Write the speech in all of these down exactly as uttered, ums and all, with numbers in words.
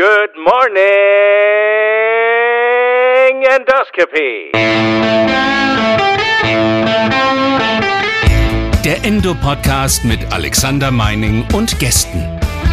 Good morning, Endoscopy. Der Endo-Podcast mit Alexander Meining und Gästen.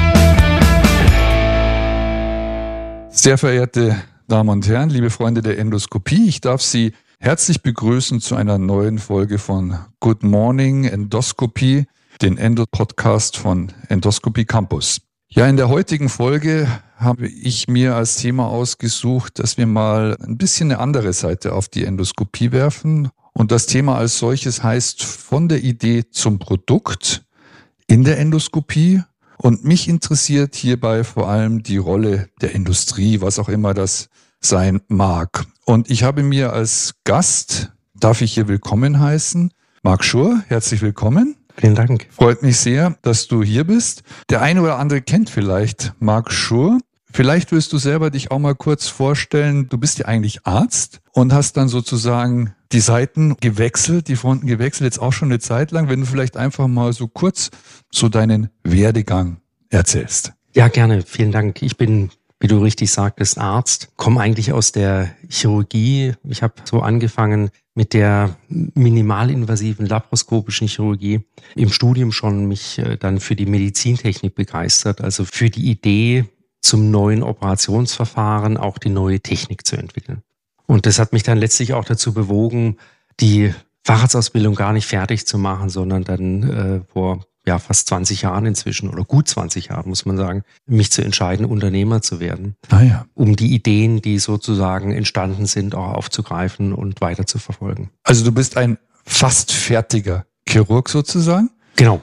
Sehr verehrte Damen und Herren, liebe Freunde der Endoskopie, ich darf Sie herzlich begrüßen zu einer neuen Folge von Good Morning Endoscopy, den Endo-Podcast von Endoscopy Campus. Ja, in der heutigen Folge habe ich mir als Thema ausgesucht, dass wir mal ein bisschen eine andere Seite auf die Endoskopie werfen. Und das Thema als solches heißt von der Idee zum Produkt in der Endoskopie. Und mich interessiert hierbei vor allem die Rolle der Industrie, was auch immer das sein mag. Und ich habe mir als Gast, darf ich hier willkommen heißen, Marc Schur, herzlich willkommen. Vielen Dank. Freut mich sehr, dass du hier bist. Der eine oder andere kennt vielleicht Marc Schur. Vielleicht willst du selber dich auch mal kurz vorstellen. Du bist ja eigentlich Arzt und hast dann sozusagen die Seiten gewechselt, die Fronten gewechselt, jetzt auch schon eine Zeit lang. Wenn du vielleicht einfach mal so kurz so deinen Werdegang erzählst. Ja, gerne. Vielen Dank. Ich bin, wie du richtig sagtest, Arzt. Komme eigentlich aus der Chirurgie. Ich habe so angefangen mit der minimalinvasiven laparoskopischen Chirurgie. Im Studium schon mich dann für die Medizintechnik begeistert, also für die Idee, zum neuen Operationsverfahren auch die neue Technik zu entwickeln. Und das hat mich dann letztlich auch dazu bewogen, die Facharztausbildung gar nicht fertig zu machen, sondern dann äh, vor ja fast zwanzig Jahren inzwischen oder gut zwanzig Jahren, muss man sagen, mich zu entscheiden, Unternehmer zu werden, ah ja. um die Ideen, die sozusagen entstanden sind, auch aufzugreifen und weiter zu verfolgen. Also du bist ein fast fertiger Chirurg sozusagen? Genau.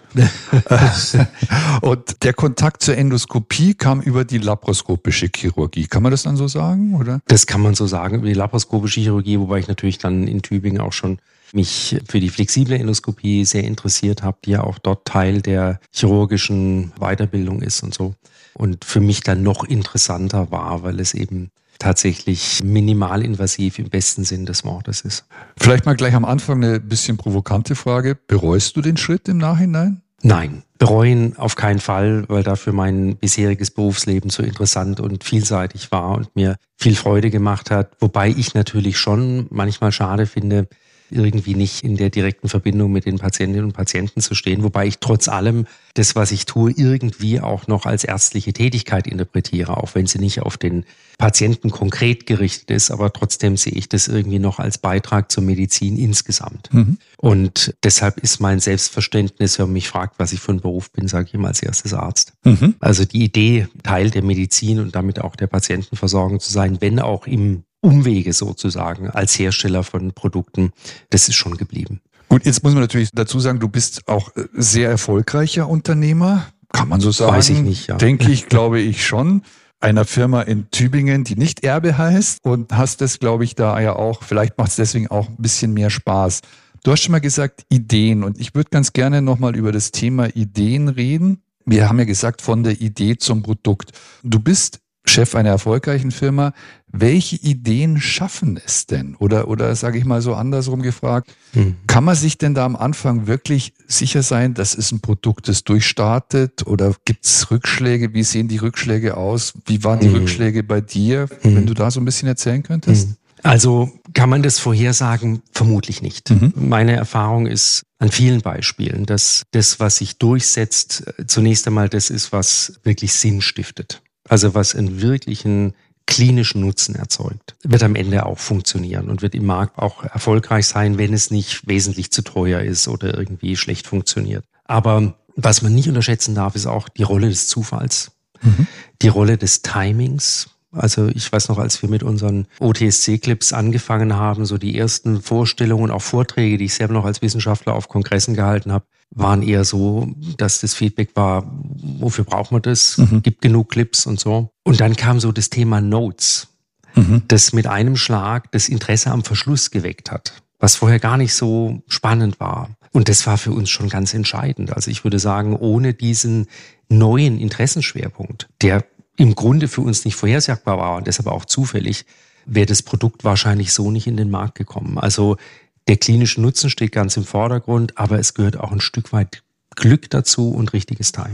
Und der Kontakt zur Endoskopie kam über die laparoskopische Chirurgie. Kann man das dann so sagen, oder? Das kann man so sagen, über die laparoskopische Chirurgie, wobei ich natürlich dann in Tübingen auch schon mich für die flexible Endoskopie sehr interessiert habe, die ja auch dort Teil der chirurgischen Weiterbildung ist und so. Und für mich dann noch interessanter war, weil es eben tatsächlich minimalinvasiv im besten Sinn des Wortes ist. Vielleicht mal gleich am Anfang eine bisschen provokante Frage. Bereust du den Schritt im Nachhinein? Nein, bereuen auf keinen Fall, weil dafür mein bisheriges Berufsleben so interessant und vielseitig war und mir viel Freude gemacht hat. Wobei ich natürlich schon manchmal schade finde, irgendwie nicht in der direkten Verbindung mit den Patientinnen und Patienten zu stehen, wobei ich trotz allem das, was ich tue, irgendwie auch noch als ärztliche Tätigkeit interpretiere, auch wenn sie nicht auf den Patienten konkret gerichtet ist, aber trotzdem sehe ich das irgendwie noch als Beitrag zur Medizin insgesamt. Mhm. Und deshalb ist mein Selbstverständnis, wenn man mich fragt, was ich für ein Beruf bin, sage ich immer als erstes Arzt. Mhm. Also die Idee, Teil der Medizin und damit auch der Patientenversorgung zu sein, wenn auch im Umwege sozusagen als Hersteller von Produkten, das ist schon geblieben. Gut, jetzt muss man natürlich dazu sagen, du bist auch sehr erfolgreicher Unternehmer, kann man so sagen. Weiß ich nicht, ja. Denke ich, glaube ich schon. Einer Firma in Tübingen, die nicht Erbe heißt und hast das, glaube ich, da ja auch, vielleicht macht es deswegen auch ein bisschen mehr Spaß. Du hast schon mal gesagt, Ideen und ich würde ganz gerne nochmal über das Thema Ideen reden. Wir haben ja gesagt, von der Idee zum Produkt. Du bist Chef einer erfolgreichen Firma. Welche Ideen schaffen es denn? Oder, oder sage ich mal so andersrum gefragt, hm. kann man sich denn da am Anfang wirklich sicher sein, das ist ein Produkt, das durchstartet? Oder gibt es Rückschläge? Wie sehen die Rückschläge aus? Wie waren die hm. Rückschläge bei dir? Hm. Wenn du da so ein bisschen erzählen könntest. Hm. Also kann man das vorhersagen? Vermutlich nicht. Mhm. Meine Erfahrung ist an vielen Beispielen, dass das, was sich durchsetzt, zunächst einmal das ist, was wirklich Sinn stiftet. Also was einen wirklichen klinischen Nutzen erzeugt, wird am Ende auch funktionieren und wird im Markt auch erfolgreich sein, wenn es nicht wesentlich zu teuer ist oder irgendwie schlecht funktioniert. Aber was man nicht unterschätzen darf, ist auch die Rolle des Zufalls, mhm. die Rolle des Timings. Also ich weiß noch, als wir mit unseren O T S C-Clips angefangen haben, so die ersten Vorstellungen, auch Vorträge, die ich selber noch als Wissenschaftler auf Kongressen gehalten habe, waren eher so, dass das Feedback war, wofür braucht man das? Mhm. Gibt genug Clips und so. Und dann kam so das Thema Notes, mhm. das mit einem Schlag das Interesse am Verschluss geweckt hat, was vorher gar nicht so spannend war. Und das war für uns schon ganz entscheidend. Also ich würde sagen, ohne diesen neuen Interessenschwerpunkt, der im Grunde für uns nicht vorhersagbar war und deshalb auch zufällig, wäre das Produkt wahrscheinlich so nicht in den Markt gekommen. Also der klinische Nutzen steht ganz im Vordergrund, aber es gehört auch ein Stück weit Glück dazu und richtiges Timing.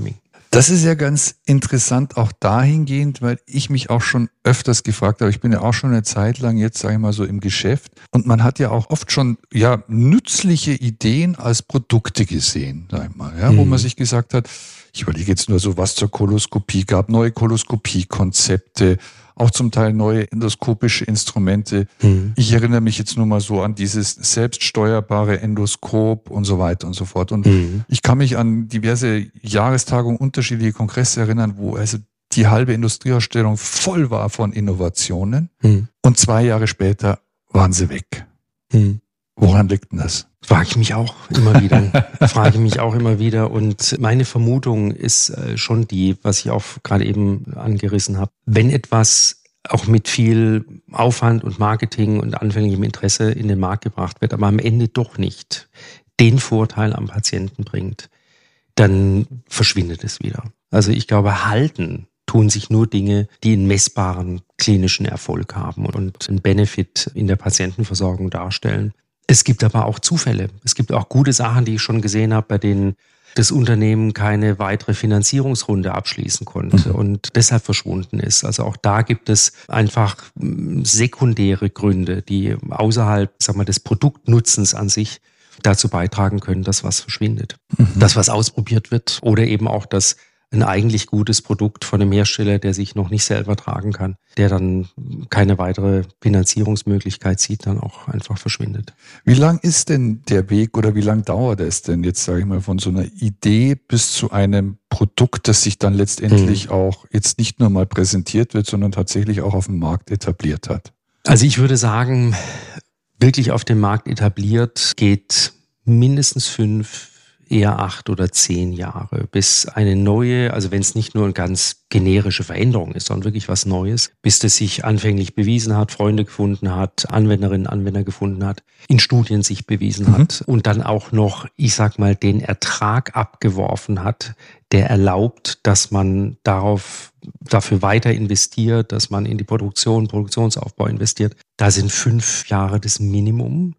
Das ist ja ganz interessant auch dahingehend, weil ich mich auch schon öfters gefragt habe, ich bin ja auch schon eine Zeit lang jetzt, sage ich mal so, im Geschäft und man hat ja auch oft schon ja nützliche Ideen als Produkte gesehen, sag ich mal, ja, mhm. wo man sich gesagt hat, ich überlege jetzt nur so, was zur Koloskopie gab, neue Koloskopie-Konzepte, auch zum Teil neue endoskopische Instrumente. Mhm. Ich erinnere mich jetzt nur mal so an dieses selbststeuerbare Endoskop und so weiter und so fort. Und mhm. ich kann mich an diverse Jahrestagungen, unterschiedliche Kongresse erinnern, wo also die halbe Industrieausstellung voll war von Innovationen. Mhm. Und zwei Jahre später waren sie weg. Mhm. Woran liegt denn das? Frage ich mich auch immer wieder. Frage mich auch immer wieder. Und meine Vermutung ist schon die, was ich auch gerade eben angerissen habe. Wenn etwas auch mit viel Aufwand und Marketing und anfänglichem Interesse in den Markt gebracht wird, aber am Ende doch nicht den Vorteil am Patienten bringt, dann verschwindet es wieder. Also ich glaube, halten tun sich nur Dinge, die einen messbaren klinischen Erfolg haben und einen Benefit in der Patientenversorgung darstellen. Es gibt aber auch Zufälle. Es gibt auch gute Sachen, die ich schon gesehen habe, bei denen das Unternehmen keine weitere Finanzierungsrunde abschließen konnte mhm. und deshalb verschwunden ist. Also auch da gibt es einfach sekundäre Gründe, die außerhalb, sag mal, des Produktnutzens an sich dazu beitragen können, dass was verschwindet. Mhm. Dass was ausprobiert wird oder eben auch, dass ein eigentlich gutes Produkt von einem Hersteller, der sich noch nicht selber tragen kann, der dann keine weitere Finanzierungsmöglichkeit sieht, dann auch einfach verschwindet. Wie lang ist denn der Weg oder wie lang dauert es denn jetzt, sage ich mal, von so einer Idee bis zu einem Produkt, das sich dann letztendlich mhm. auch jetzt nicht nur mal präsentiert wird, sondern tatsächlich auch auf dem Markt etabliert hat? Also ich würde sagen, wirklich auf dem Markt etabliert geht mindestens fünf, eher acht oder zehn Jahre, bis eine neue, also wenn es nicht nur eine ganz generische Veränderung ist, sondern wirklich was Neues, bis das sich anfänglich bewiesen hat, Freunde gefunden hat, Anwenderinnen, Anwender gefunden hat, in Studien sich bewiesen mhm. hat und dann auch noch, ich sag mal, den Ertrag abgeworfen hat, der erlaubt, dass man darauf dafür weiter investiert, dass man in die Produktion, Produktionsaufbau investiert. Da sind fünf Jahre das Minimum.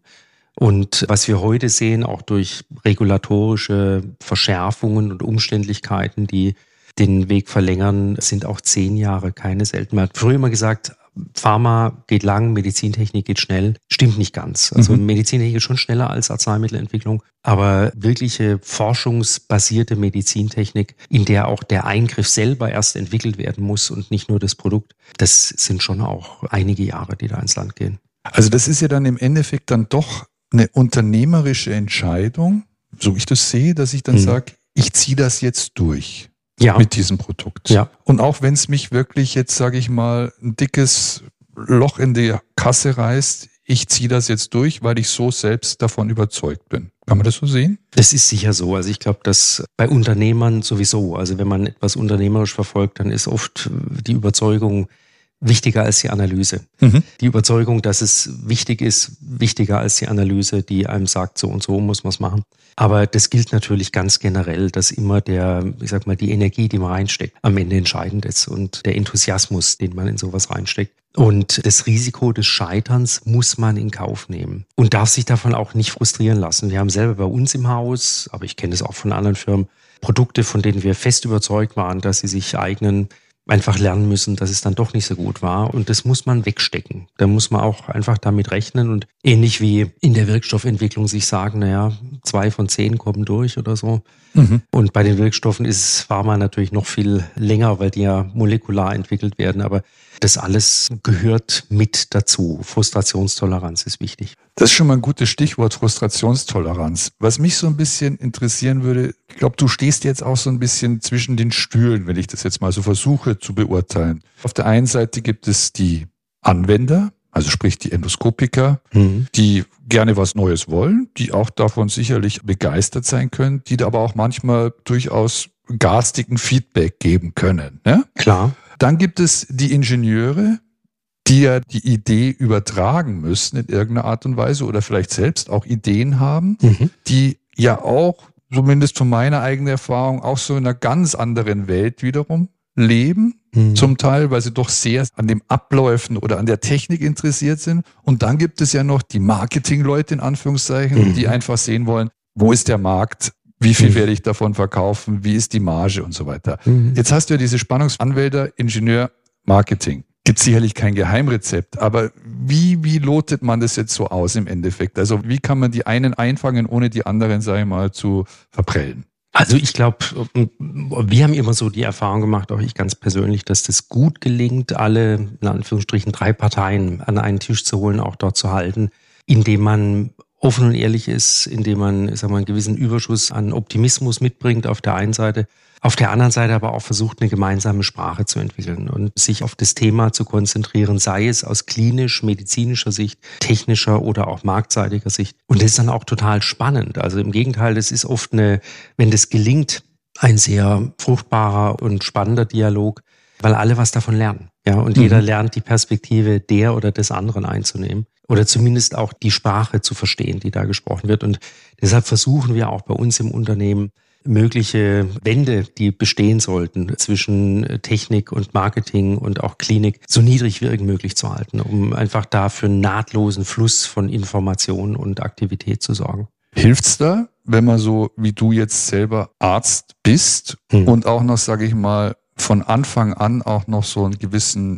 Und was wir heute sehen, auch durch regulatorische Verschärfungen und Umständlichkeiten, die den Weg verlängern, sind auch zehn Jahre keine Seltenheit. Früher immer gesagt, Pharma geht lang, Medizintechnik geht schnell. Stimmt nicht ganz. Also mhm. Medizintechnik ist schon schneller als Arzneimittelentwicklung, aber wirkliche forschungsbasierte Medizintechnik, in der auch der Eingriff selber erst entwickelt werden muss und nicht nur das Produkt, das sind schon auch einige Jahre, die da ins Land gehen. Also das ist ja dann im Endeffekt dann doch eine unternehmerische Entscheidung, so ich das sehe, dass ich dann mhm. sage, ich ziehe das jetzt durch ja. mit diesem Produkt. Ja. Und auch wenn es mich wirklich jetzt, sage ich mal, ein dickes Loch in die Kasse reißt, ich ziehe das jetzt durch, weil ich so selbst davon überzeugt bin. Kann man das so sehen? Das ist sicher so. Also ich glaube, dass bei Unternehmern sowieso, also wenn man etwas unternehmerisch verfolgt, dann ist oft die Überzeugung wichtiger als die Analyse. Mhm. Die Überzeugung, dass es wichtig ist, wichtiger als die Analyse, die einem sagt, so und so muss man es machen. Aber das gilt natürlich ganz generell, dass immer der, ich sag mal, die Energie, die man reinsteckt, am Ende entscheidend ist und der Enthusiasmus, den man in sowas reinsteckt. Und das Risiko des Scheiterns muss man in Kauf nehmen und darf sich davon auch nicht frustrieren lassen. Wir haben selber bei uns im Haus, aber ich kenne das auch von anderen Firmen, Produkte, von denen wir fest überzeugt waren, dass sie sich eignen, einfach lernen müssen, dass es dann doch nicht so gut war. Und das muss man wegstecken. Da muss man auch einfach damit rechnen und ähnlich wie in der Wirkstoffentwicklung sich sagen, naja, zwei von zehn kommen durch oder so. Mhm. Und bei den Wirkstoffen ist Pharma natürlich noch viel länger, weil die ja molekular entwickelt werden. Aber das alles gehört mit dazu. Frustrationstoleranz ist wichtig. Das ist schon mal ein gutes Stichwort, Frustrationstoleranz. Was mich so ein bisschen interessieren würde, ich glaube, du stehst jetzt auch so ein bisschen zwischen den Stühlen, wenn ich das jetzt mal so versuche zu beurteilen. Auf der einen Seite gibt es die Anwender, also sprich die Endoskopiker, mhm. die gerne was Neues wollen, die auch davon sicherlich begeistert sein können, die da aber auch manchmal durchaus garstigen Feedback geben können. Ne? Klar. Dann gibt es die Ingenieure, die ja die Idee übertragen müssen in irgendeiner Art und Weise oder vielleicht selbst auch Ideen haben, mhm. die ja auch, zumindest von meiner eigenen Erfahrung, auch so in einer ganz anderen Welt wiederum leben, mhm. zum Teil, weil sie doch sehr an den Abläufen oder an der Technik interessiert sind. Und dann gibt es ja noch die Marketingleute in Anführungszeichen, mhm. die einfach sehen wollen, wo ist der Markt, Wie viel mhm. werde ich davon verkaufen? Wie ist die Marge und so weiter? Mhm. Jetzt hast du ja diese Spannungsanwälder, Ingenieur, Marketing. Gibt sicherlich kein Geheimrezept, aber wie, wie lotet man das jetzt so aus im Endeffekt? Also wie kann man die einen einfangen, ohne die anderen, sag ich mal, zu verprellen? Also ich glaube, wir haben immer so die Erfahrung gemacht, auch ich ganz persönlich, dass das gut gelingt, alle, in Anführungsstrichen, drei Parteien an einen Tisch zu holen, auch dort zu halten, indem man offen und ehrlich ist, indem man, sagen wir, einen gewissen Überschuss an Optimismus mitbringt auf der einen Seite, auf der anderen Seite aber auch versucht, eine gemeinsame Sprache zu entwickeln und sich auf das Thema zu konzentrieren, sei es aus klinisch-medizinischer Sicht, technischer oder auch marktseitiger Sicht. Und das ist dann auch total spannend. Also im Gegenteil, das ist oft eine, wenn das gelingt, ein sehr fruchtbarer und spannender Dialog, weil alle was davon lernen. Ja, und mhm. jeder lernt, die Perspektive der oder des anderen einzunehmen oder zumindest auch die Sprache zu verstehen, die da gesprochen wird. Und deshalb versuchen wir auch bei uns im Unternehmen, mögliche Wände, die bestehen sollten zwischen Technik und Marketing und auch Klinik, so niedrig wie irgend möglich zu halten, um einfach da für einen nahtlosen Fluss von Informationen und Aktivität zu sorgen. Hilft's da, wenn man so wie du jetzt selber Arzt bist hm. und auch noch, sage ich mal, von Anfang an auch noch so einen gewissen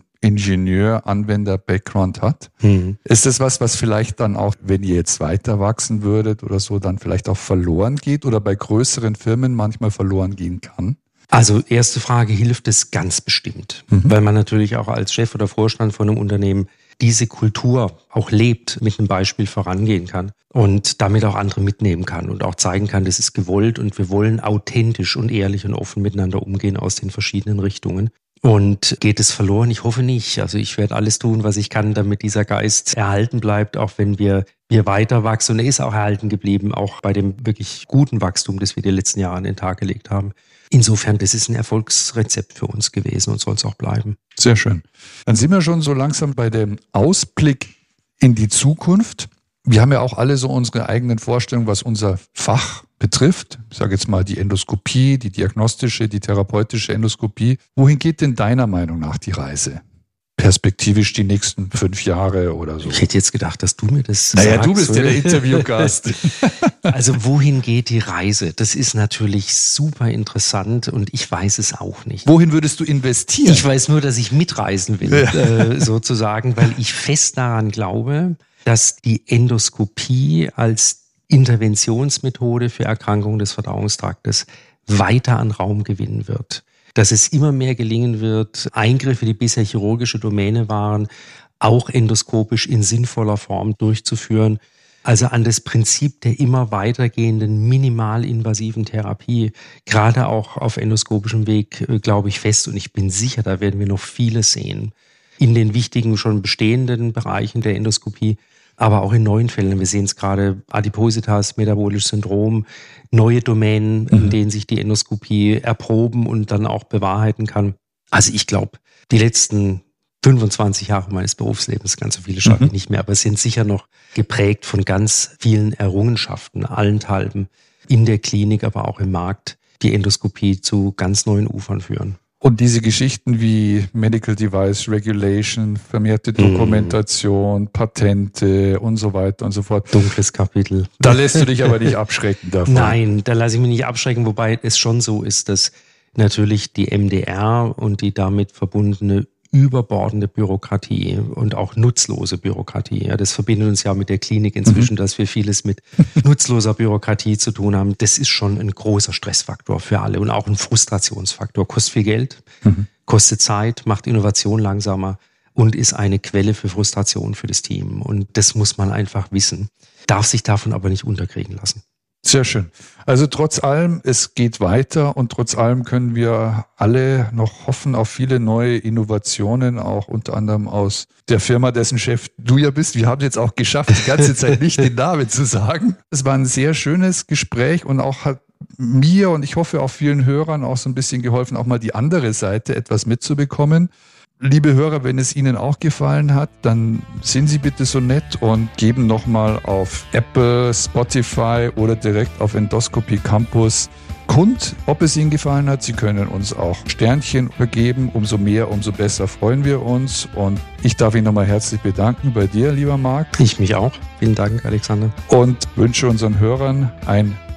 Ingenieur-Anwender-Background hat? Mhm. Ist das was, was vielleicht dann auch, wenn ihr jetzt weiter wachsen würdet oder so, dann vielleicht auch verloren geht oder bei größeren Firmen manchmal verloren gehen kann? Also erste Frage, hilft es ganz bestimmt, mhm. weil man natürlich auch als Chef oder Vorstand von einem Unternehmen diese Kultur auch lebt, mit einem Beispiel vorangehen kann und damit auch andere mitnehmen kann und auch zeigen kann, das ist gewollt und wir wollen authentisch und ehrlich und offen miteinander umgehen aus den verschiedenen Richtungen. Und geht es verloren? Ich hoffe nicht. Also ich werde alles tun, was ich kann, damit dieser Geist erhalten bleibt, auch wenn wir, wir weiter wachsen. Und er ist auch erhalten geblieben, auch bei dem wirklich guten Wachstum, das wir die letzten Jahre an den Tag gelegt haben. Insofern, das ist ein Erfolgsrezept für uns gewesen und soll es auch bleiben. Sehr schön. Dann sind wir schon so langsam bei dem Ausblick in die Zukunft. Wir haben ja auch alle so unsere eigenen Vorstellungen, was unser Fach betrifft. Ich sage jetzt mal die Endoskopie, die diagnostische, die therapeutische Endoskopie. Wohin geht denn deiner Meinung nach die Reise? Perspektivisch die nächsten fünf Jahre oder so. Ich hätte jetzt gedacht, dass du mir das naja, sagst. Naja, du bist ja der Interviewgast. Also wohin geht die Reise? Das ist natürlich super interessant und ich weiß es auch nicht. Wohin würdest du investieren? Ich weiß nur, dass ich mitreisen will, ja. äh, sozusagen, weil ich fest daran glaube, dass die Endoskopie als Interventionsmethode für Erkrankungen des Verdauungstraktes weiter an Raum gewinnen wird. Dass es immer mehr gelingen wird, Eingriffe, die bisher chirurgische Domäne waren, auch endoskopisch in sinnvoller Form durchzuführen. Also an das Prinzip der immer weitergehenden minimalinvasiven Therapie, gerade auch auf endoskopischem Weg, glaube ich fest. Und ich bin sicher, da werden wir noch vieles sehen. In den wichtigen, schon bestehenden Bereichen der Endoskopie, aber auch in neuen Fällen. Wir sehen es gerade, Adipositas, metabolisches Syndrom, neue Domänen, mhm. in denen sich die Endoskopie erproben und dann auch bewahrheiten kann. Also ich glaube, die letzten fünfundzwanzig Jahre meines Berufslebens, ganz so viele schaffe mhm. ich nicht mehr, aber sind sicher noch geprägt von ganz vielen Errungenschaften, allenthalben in der Klinik, aber auch im Markt, die Endoskopie zu ganz neuen Ufern führen. Und diese Geschichten wie Medical Device Regulation, vermehrte Dokumentation, mm. Patente und so weiter und so fort. Dunkles Kapitel. Da lässt du dich aber nicht abschrecken davon. Nein, da lasse ich mich nicht abschrecken, wobei es schon so ist, dass natürlich die M D R und die damit verbundene überbordende Bürokratie und auch nutzlose Bürokratie. Ja, das verbindet uns ja mit der Klinik inzwischen, mhm. dass wir vieles mit nutzloser Bürokratie zu tun haben. Das ist schon ein großer Stressfaktor für alle und auch ein Frustrationsfaktor. Kostet viel Geld, mhm. kostet Zeit, macht Innovation langsamer und ist eine Quelle für Frustration für das Team. Und das muss man einfach wissen, darf sich davon aber nicht unterkriegen lassen. Sehr schön. Also trotz allem, es geht weiter und trotz allem können wir alle noch hoffen auf viele neue Innovationen, auch unter anderem aus der Firma, dessen Chef du ja bist. Wir haben es jetzt auch geschafft, die ganze Zeit nicht den Namen zu sagen. Es war ein sehr schönes Gespräch und auch hat mir und ich hoffe auch vielen Hörern auch so ein bisschen geholfen, auch mal die andere Seite etwas mitzubekommen. Liebe Hörer, wenn es Ihnen auch gefallen hat, dann sind Sie bitte so nett und geben nochmal auf Apple, Spotify oder direkt auf Endoscopy Campus kund, ob es Ihnen gefallen hat. Sie können uns auch Sternchen vergeben. Umso mehr, umso besser freuen wir uns. Und ich darf Ihnen nochmal herzlich bedanken bei dir, lieber Marc. Ich mich auch. Vielen Dank, Alexander. Und wünsche unseren Hörern ein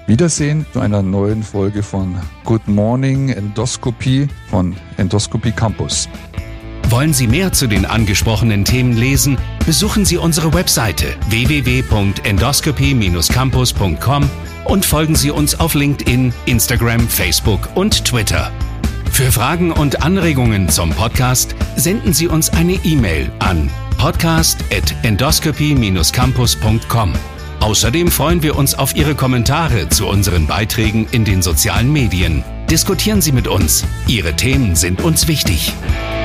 Wiedersehen zu einer neuen Folge von Good Morning Endoskopie von Endoscopy Campus. Wollen Sie mehr zu den angesprochenen Themen lesen? Besuchen Sie unsere Webseite w w w punkt endoscopy Bindestrich campus punkt com und folgen Sie uns auf LinkedIn, Instagram, Facebook und Twitter. Für Fragen und Anregungen zum Podcast senden Sie uns eine E-Mail an podcast at endoscopy Bindestrich campus punkt com. Außerdem freuen wir uns auf Ihre Kommentare zu unseren Beiträgen in den sozialen Medien. Diskutieren Sie mit uns. Ihre Themen sind uns wichtig.